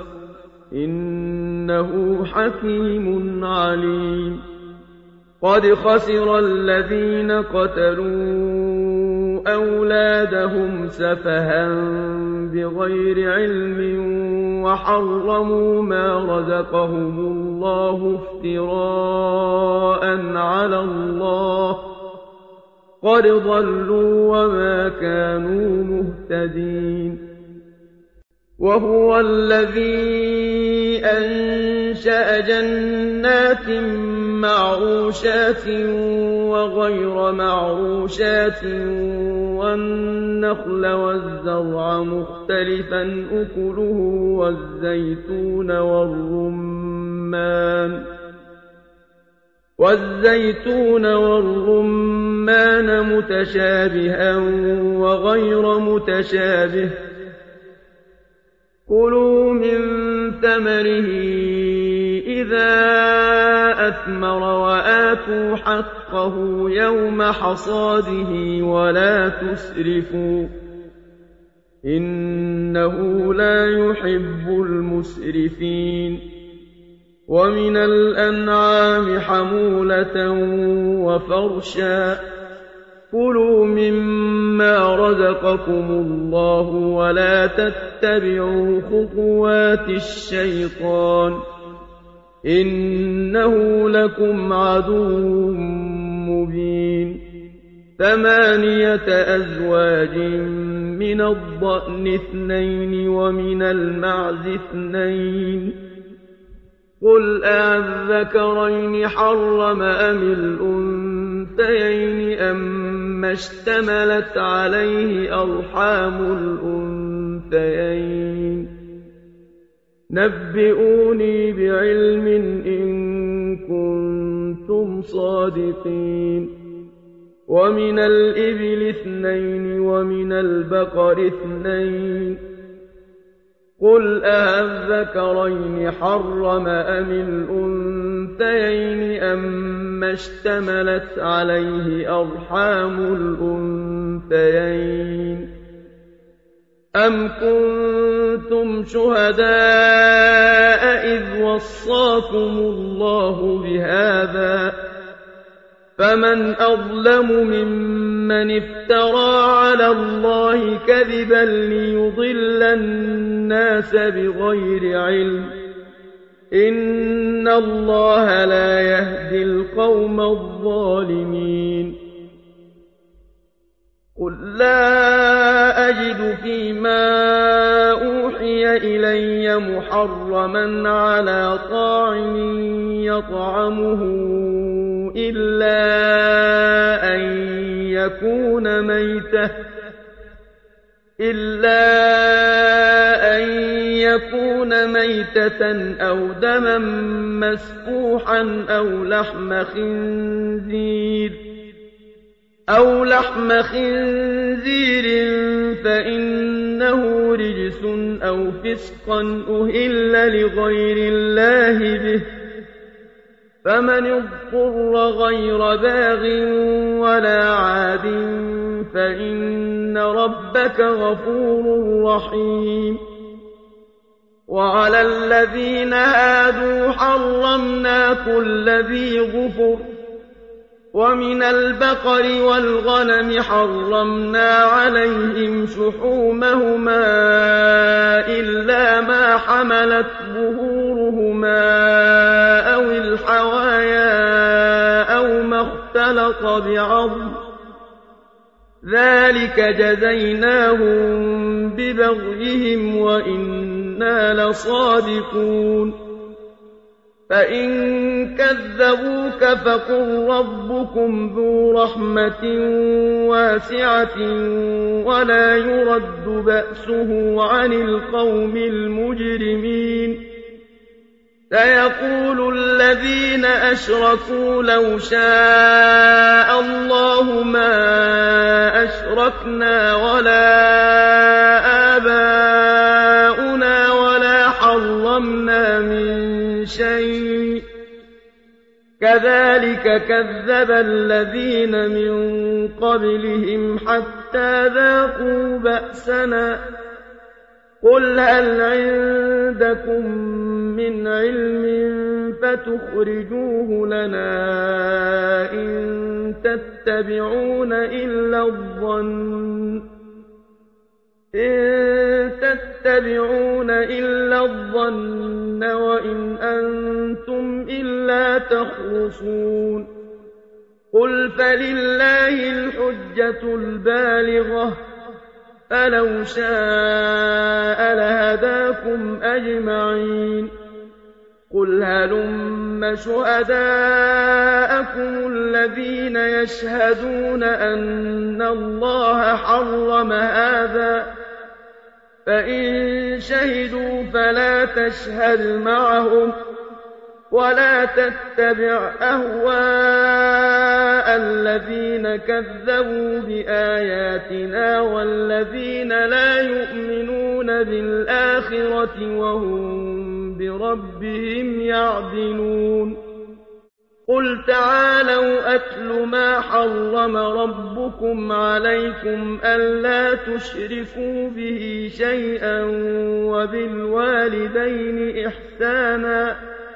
إنه حكيم عليم قد خسر الذين قتلوا أولادهم سفها بغير علم وحرموا ما رزقهم الله افتراء على الله قد ضلوا وما كانوا مهتدين وهو الذي أنشأ جنات معروشات وغير معروشات والنخل والزرع مختلفا أكله والزيتون والرمان والزيتون والرمان متشابها وغير متشابه كلوا من ثمره إذا أثمر وآتوا حقه يوم حصاده ولا تسرفوا إِنَّهُ لَا يُحِبُّ الْمُسْرِفِينَ وَمِنَ الْأَنْعَامِ حَمُولَةً وَفَرْشًا ۚ كُلُوا مِمَّا رَزَقَكُمُ اللَّهُ وَلَا تَتَّبِعُوا خُطُوَاتِ الشَّيْطَانِ ۚ إِنَّهُ لَكُمْ عَدُوٌّ مُّبِينٌ ثَمَانِيَةَ أَزْوَاجٍ مِّنَ الضَّأْنِ اثْنَيْنِ وَمِنَ الْمَعْزِ اثْنَيْنِ ۗ قُلْ أَلذَّكَرَيْنِ حَرَّمَ أَمِ الْأُنثَيَيْنِ أَمَّا اشْتَمَلَتْ عَلَيْهِ أَرْحَامُ الْأُنثَيَيْنِ ۖ نَبِّئُونِي بِعِلْمٍ إِن كُنتُمْ صَادِقِينَ وَمِنَ الْإِبِلِ اثْنَيْنِ وَمِنَ الْبَقَرِ اثْنَيْنِ ۗ قُلْ أَلذَّكَرَيْنِ حَرَّمَ أَمِ الْأُنثَيَيْنِ أَمَّا اشْتَمَلَتْ عَلَيْهِ أَرْحَامُ الْأُنثَيَيْنِ ۖ أَمْ كُنتُمْ شُهَدَاءَ إِذْ وَصَّاكُمُ اللَّهُ بِهَٰذَا ۚ فَمَنْ أَظْلَمُ مِمَّنِ افْتَرَىٰ عَلَى اللَّهِ كَذِبًا لِّيُضِلَّ النَّاسَ بِغَيْرِ عِلْمٍ ۗ إِنَّ اللَّهَ لَا يَهْدِي الْقَوْمَ الظَّالِمِينَ قُل لَّا أَجِدُ فِيمَا أُوحِيَ إِلَيَّ مُحَرَّمًا عَلَىٰ طَاعِمٍ يَطْعَمُهُ إِلَّا أَن يَكُونَ مَيْتَةً إِلَّا أَن يَكُونَ مَيْتَةً أَوْ دَمًا مَّسْفُوحًا أَوْ لَحْمَ خِنزِيرٍ أَوْ لَحْمَ خِنزِيرٍ فَإِنَّهُ رِجْسٌ أَوْ فِسْقًا أُهِلَّ لِغَيْرِ اللَّهِ بِهِ ۚ فَمَنِ اضْطُرَّ غَيْرَ بَاغٍ وَلَا عَادٍ فَإِنَّ رَبَّكَ غَفُورٌ رَّحِيمٌ وَعَلَى الَّذِينَ هَادُوا حَرَّمْنَا كُلَّ ذِي ظُفُرٍ ۖ وَمِنَ الْبَقَرِ وَالْغَنَمِ حَرَّمْنَا عَلَيْهِمْ شُحُومَهُمَا إِلَّا مَا حَمَلَتْ ظُهُورُهُمَا أَوِ الْحَوَايَا أَوْ مَا اخْتَلَطَ بِعَظْمٍ ۚ ذَٰلِكَ جَزَيْنَاهُم بِبَغْيِهِمْ وَإِنَّا لَصَادِقُونَ فَإِن كَذَّبُوكَ فَقُل رَّبُّكُمْ ذُو رَحْمَةٍ وَاسِعَةٍ وَلَا يُرَدُّ بَأْسُهُ عَنِ الْقَوْمِ الْمُجْرِمِينَ سَيَقُولُ الَّذِينَ أَشْرَكُوا لَوْ شَاءَ اللَّهُ مَا أَشْرَكْنَا وَلَا آبَاؤُنَا وَلَا حَرَّمْنَا مِن شَيْءٍ ۚ كَذَٰلِكَ كَذَّبَ الَّذِينَ مِن قَبْلِهِمْ حَتَّىٰ ذَاقُوا بَأْسَنَا ۗ قُلْ هَلْ عِندَكُم مِّنْ عِلْمٍ فَتُخْرِجُوهُ لَنَا ۖ إِن تَتَّبِعُونَ إِلَّا الظَّنَّ إِن تَتَّبِعُونَ إِلَّا الظَّنَّ وَإِنْ أَنتُمْ إِلَّا تَخْرُصُونَ قُلْ فَلِلَّهِ الْحُجَّةُ الْبَالِغَةُ ۖ فَلَوْ شَاءَ لَهَدَاكُمْ أَجْمَعِينَ قُلْ هَلُمَّ شُهَدَاءَكُمُ الَّذِينَ يَشْهَدُونَ أَنَّ اللَّهَ حَرَّمَ هَٰذَا ۖ فَإِن شَهِدُوا فَلَا تَشْهَدْ مَعَهُمْ ۚ وَلَا تَتَّبِعْ أَهْوَاءَ الَّذِينَ كَذَّبُوا بِآيَاتِنَا وَالَّذِينَ لَا يُؤْمِنُونَ بِالْآخِرَةِ وَهُم بِرَبِّهِمْ يَعْدِلُونَ قُلْ تَعَالَوْا أَتْلُ مَا حَرَّمَ رَبُّكُمْ عَلَيْكُمْ أَلَّا تُشْرِكُوا بِهِ شَيْئًا وَبِالْوَالِدَيْنِ إِحْسَانًا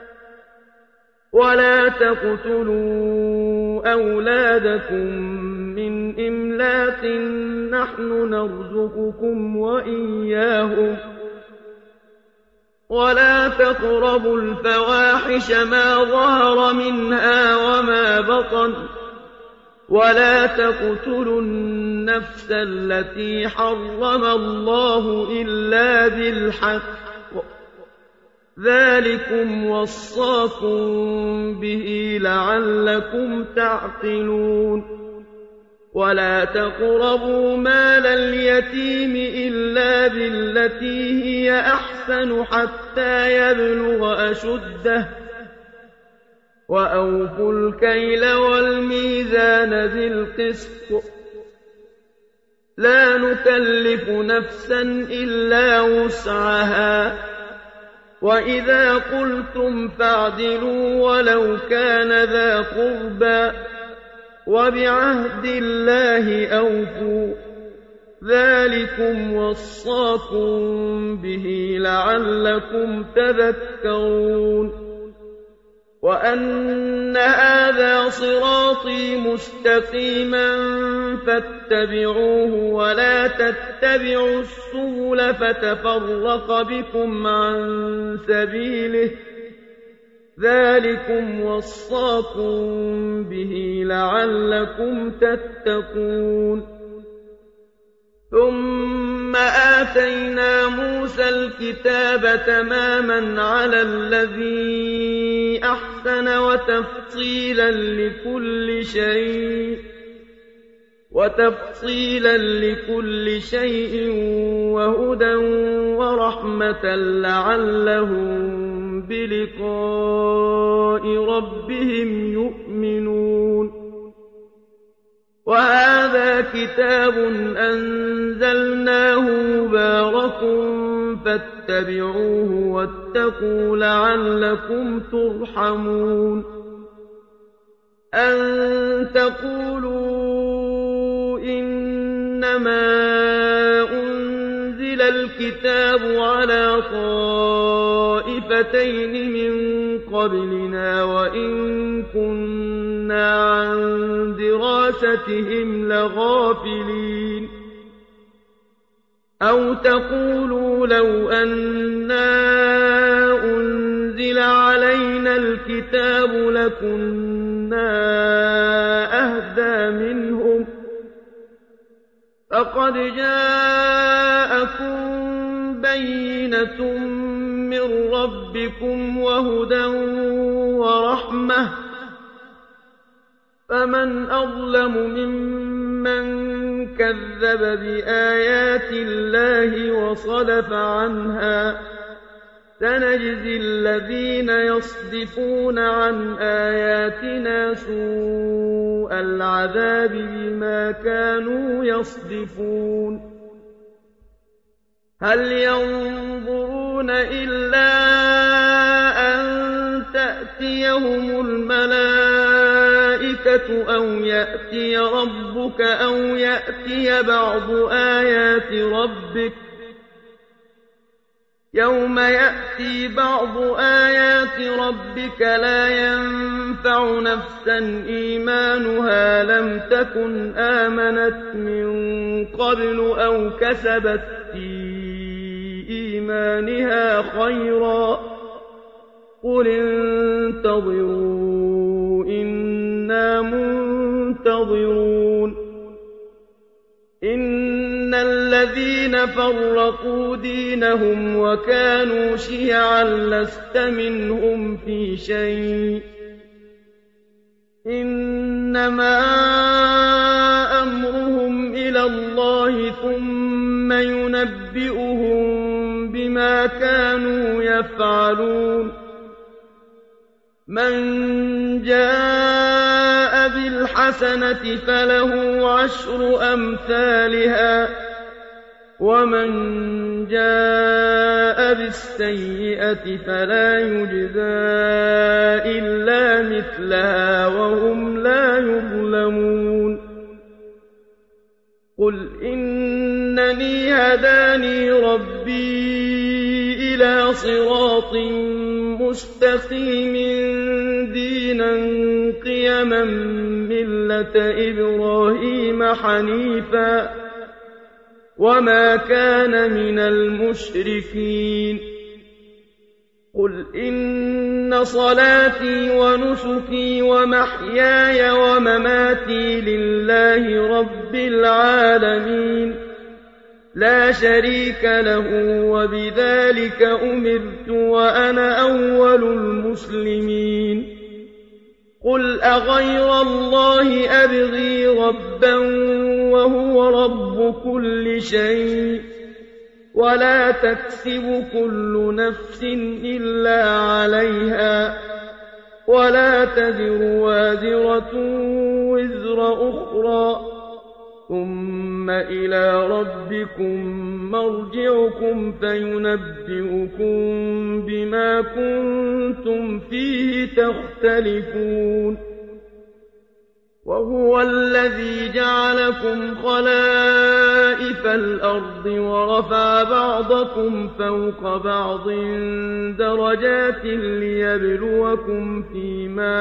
وَلَا تَقْتُلُوا أَوْلَادَكُم مِّنْ إِمْلَاقٍ نَّحْنُ نَرْزُقُكُمْ وَإِيَّاهُمْ ۖ وَلَا تَقْرَبُوا الْفَوَاحِشَ مَا ظَهَرَ مِنْهَا وَمَا بَطَنَ ۖ وَلَا تَقْتُلُوا النَّفْسَ الَّتِي حَرَّمَ اللَّهُ إِلَّا بِالْحَقِّ ۚ ذَٰلِكُمْ وَصَّاكُم بِهِ لَعَلَّكُمْ تَعْقِلُونَ وَلَا تَقْرَبُوا مَالَ الْيَتِيمِ إِلَّا بِالَّتِي هِيَ أَحْسَنُ حَتَّىٰ يَبْلُغَ أَشُدَّهُ ۖ وَأَوْفُوا الْكَيْلَ وَالْمِيزَانَ بِالْقِسْطِ ۖ لَا نُكَلِّفُ نَفْسًا إِلَّا وُسْعَهَا ۖ وَإِذَا قُلْتُمْ فَاعْدِلُوا وَلَوْ كَانَ ذَا قُرْبَىٰ ۖ وَبِعَهْدِ اللَّهِ أَوْفُوا ۚ ذَٰلِكُمْ وَصَّاكُم بِهِ لَعَلَّكُمْ تَذَكَّرُونَ وَأَنَّ هَٰذَا صِرَاطِي مُسْتَقِيمًا فَاتَّبِعُوهُ وَلَا تَتَّبِعُوا السُّبُلَ فَتَفَرَّقَ بِكُمْ عَن سَبِيلِهِ ۚ ذَٰلِكُمْ وَصَّاكُم بِهِ لَعَلَّكُمْ تَتَّقُونَ ثُمَّ آتَيْنَا مُوسَى الْكِتَابَ تَمَامًا عَلَى الَّذِي أَحْسَنَ وَتَفْصِيلًا لِّكُلِّ شَيْءٍ وَتَفْصِيلًا لِّكُلِّ شَيْءٍ وَهُدًى وَرَحْمَةً لَّعَلَّهُم بِلِقَاءِ رَبِّهِمْ يُؤْمِنُونَ وَهَٰذَا كِتَابٌ أَنزَلْنَاهُ مُبَارَكٌ فَاتَّبِعُوهُ وَاتَّقُوا لَعَلَّكُمْ تُرْحَمُونَ أَن تَقُولُوا إِنَّمَا أُنزِلَ الْكِتَابُ عَلَىٰ طَائِفَتَيْنِ مِن قَبْلِنَا وَإِن كُنَّا عَن دِرَاسَتِهِمْ لَغَافِلِينَ أَوْ تَقُولُوا لَوْ أَنَّا أُنزِلَ عَلَيْنَا الْكِتَابُ لَكُنَّا أَهْدَىٰ مِنْهُمْ ۚ فَقَدْ جَاءَكُم بَيِّنَةٌ مِّن رَّبِّكُمْ وَهُدًى وَرَحْمَةٌ ۚ فَمَنْ أَظْلَمُ مِمَّن كَذَّبَ بِآيَاتِ اللَّهِ وَصَدَفَ عَنْهَا ۗ سَنَجْزِي الَّذِينَ يَصْدِفُونَ عَنْ آيَاتِنَا سُوءَ الْعَذَابِ بِمَا كَانُوا يَصْدِفُونَ هَلْ يَنظُرُونَ إِلَّا أَن تَأْتِيَهُمُ الْمَلَائِكَةُ أَوْ يَأْتِيَ رَبُّكَ أَوْ يَأْتِيَ بَعْضُ آيَاتِ رَبِّكَ ۗ يَوْمَ يَأْتِي بَعْضُ آيَاتِ رَبِّكَ لَا يَنفَعُ نَفْسًا إِيمَانُهَا لَمْ تَكُنْ آمَنَتْ مِن قَبْلُ أَوْ كَسَبَتْ فِي إِيمَانِهَا خَيْرًا ۗ قُلِ انتَظِرُوا إِنَّا مُنتَظِرُونَ إِنَّ الَّذِينَ فَرَّقُوا دِينَهُمْ وَكَانُوا شِيَعًا لَّسْتَ مِنْهُمْ فِي شَيْءٍ ۚ إِنَّمَا أَمْرُهُمْ إِلَى اللَّهِ ثُمَّ يُنَبِّئُهُم بِمَا كَانُوا يَفْعَلُونَ مَن جَاءَ بِالْحَسَنَةِ فَلَهُ عَشْرُ أَمْثَالِهَا ۖ ومن جاء بالسيئة فلا يجزى إلا مثلها وهم لا يظلمون قل إنني هداني ربي إلى صراط مستقيم دينا قيما ملة إبراهيم حنيفا وما كان من المشركين قل إن صلاتي ونسكي ومحياي ومماتي لله رب العالمين لا شريك له وبذلك أمرت وأنا أول المسلمين قل أغير الله أبغي ربا وهو رب كل شيء ولا تكسب كل نفس إلا عليها ولا تزر وازرة وزر أخرى ثم إلى ربكم مرجعكم فينبئكم بما كنتم فيه تختلفون وهو الذي جعلكم خلائف الأرض ورفع بعضكم فوق بعض درجات ليبلوكم فيما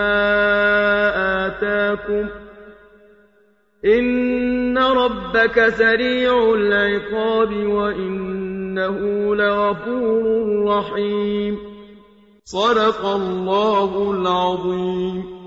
آتاكم إن ربك سريع العقاب وإنه لغفور رحيم صدق الله العظيم.